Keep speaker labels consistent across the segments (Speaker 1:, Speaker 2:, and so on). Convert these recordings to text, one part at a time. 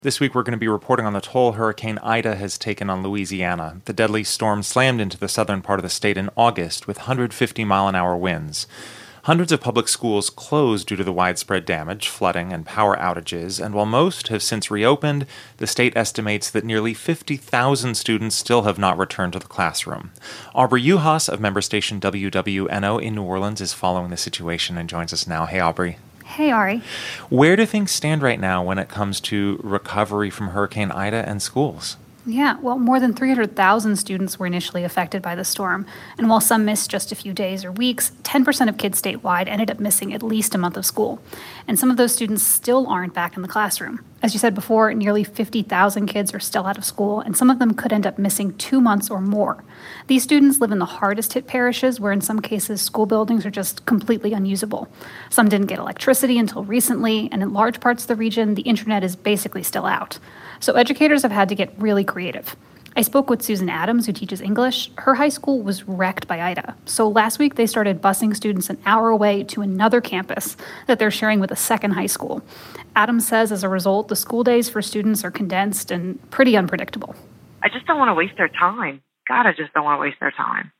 Speaker 1: This week, we're going to be reporting on the toll Hurricane Ida has taken on Louisiana. The deadly storm slammed into the southern part of the state in August with 150-mile-an-hour winds. Hundreds of public schools closed due to the widespread damage, flooding, and power outages, and while most have since reopened, the state estimates that nearly 50,000 students still have not returned to the classroom. Aubrey Uhas of member station WWNO in New Orleans is following the situation and joins us now. Hey, Aubrey.
Speaker 2: Hey, Ari.
Speaker 1: Where do things stand right now when it comes to recovery from Hurricane Ida and schools?
Speaker 2: Yeah, well, more than 300,000 students were initially affected by the storm. And while some missed just a few days or weeks, 10% of kids statewide ended up missing at least a month of school. And some of those students still aren't back in the classroom. As you said before, nearly 50,000 kids are still out of school, and some of them could end up missing 2 months or more. These students live in the hardest hit parishes, where in some cases school buildings are just completely unusable. Some didn't get electricity until recently, and in large parts of the region, the internet is basically still out. So educators have had to get really creative. I spoke with Susan Adams, who teaches English. Her high school was wrecked by Ida. So last week, they started busing students an hour away to another campus that they're sharing with a second high school. Adams says, as a result, the school days for students are condensed and pretty unpredictable.
Speaker 3: I just don't want to waste their time. God, I just don't want to waste their time.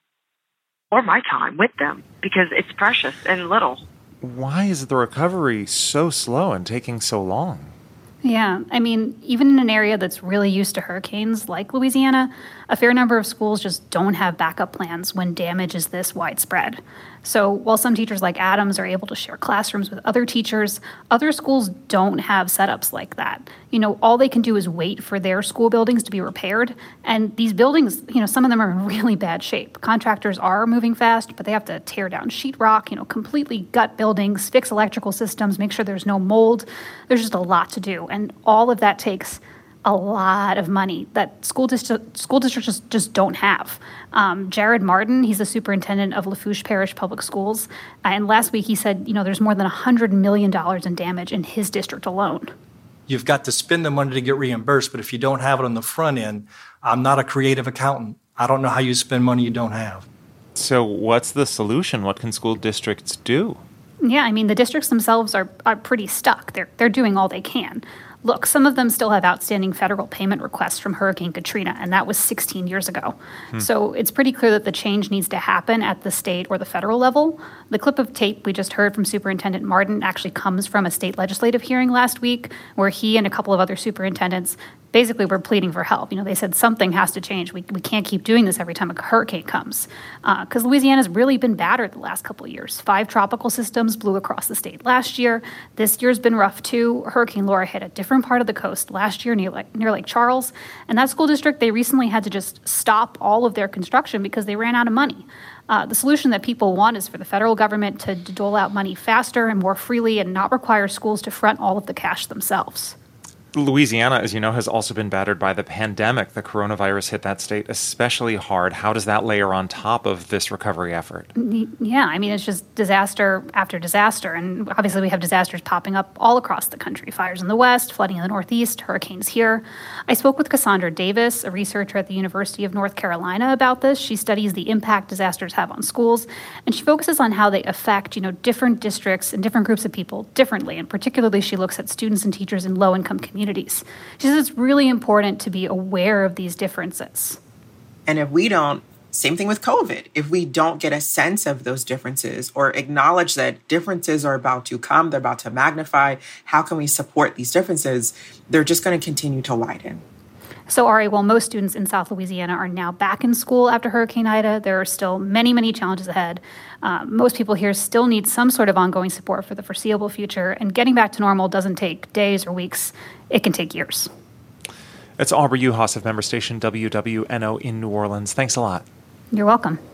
Speaker 3: Or my time with them, because it's precious and little.
Speaker 1: Why is the recovery so slow and taking so long?
Speaker 2: Yeah, I mean, even in an area that's really used to hurricanes like Louisiana, a fair number of schools just don't have backup plans when damage is this widespread. So while some teachers like Adams are able to share classrooms with other teachers, other schools don't have setups like that. You know, all they can do is wait for their school buildings to be repaired. And these buildings, some of them are in really bad shape. Contractors are moving fast, but they have to tear down sheetrock, completely gut buildings, fix electrical systems, make sure there's no mold. There's just a lot to do. And all of that takes a lot of money that school districts just don't have. Jared Martin, he's the superintendent of Lafourche Parish Public Schools, and last week he said, there's more than $100 million in damage in his district alone.
Speaker 4: You've got to spend the money to get reimbursed, but if you don't have it on the front end, I'm not a creative accountant. I don't know how you spend money you don't have.
Speaker 1: So what's the solution? What can school districts do?
Speaker 2: Yeah, I mean, the districts themselves are pretty stuck. They're doing all they can. Look, some of them still have outstanding federal payment requests from Hurricane Katrina, and that was 16 years ago. So it's pretty clear that the change needs to happen at the state or the federal level. The clip of tape we just heard from Superintendent Martin actually comes from a state legislative hearing last week, where he and a couple of other superintendents basically were pleading for help. They said something has to change. We can't keep doing this every time a hurricane comes. Because Louisiana's really been battered the last couple of years. 5 tropical systems blew across the state last year. This year's been rough too. Hurricane Laura hit a different part of the coast last year near Lake Charles. And that school district, they recently had to just stop all of their construction because they ran out of money. The solution that people want is for the federal government to dole out money faster and more freely and not require schools to front all of the cash themselves.
Speaker 1: Louisiana, as you know, has also been battered by the pandemic. The coronavirus hit that state especially hard. How does that layer on top of this recovery effort?
Speaker 2: Yeah, I mean, it's just disaster after disaster. And obviously we have disasters popping up all across the country. Fires in the west, flooding in the northeast, hurricanes here. I spoke with Cassandra Davis, a researcher at the University of North Carolina, about this. She studies the impact disasters have on schools, and she focuses on how they affect, different districts and different groups of people differently. And particularly, she looks at students and teachers in low-income communities. She says it's really important to be aware of these differences.
Speaker 5: And same thing with COVID, if we don't get a sense of those differences or acknowledge that differences are about to come, they're about to magnify, how can we support these differences? They're just going to continue to widen.
Speaker 2: So, Ari, while most students in South Louisiana are now back in school after Hurricane Ida, there are still many, many challenges ahead. Most people here still need some sort of ongoing support for the foreseeable future, and getting back to normal doesn't take days or weeks. It can take years.
Speaker 1: It's Aubrey Uhas of member station WWNO in New Orleans. Thanks a lot.
Speaker 2: You're welcome.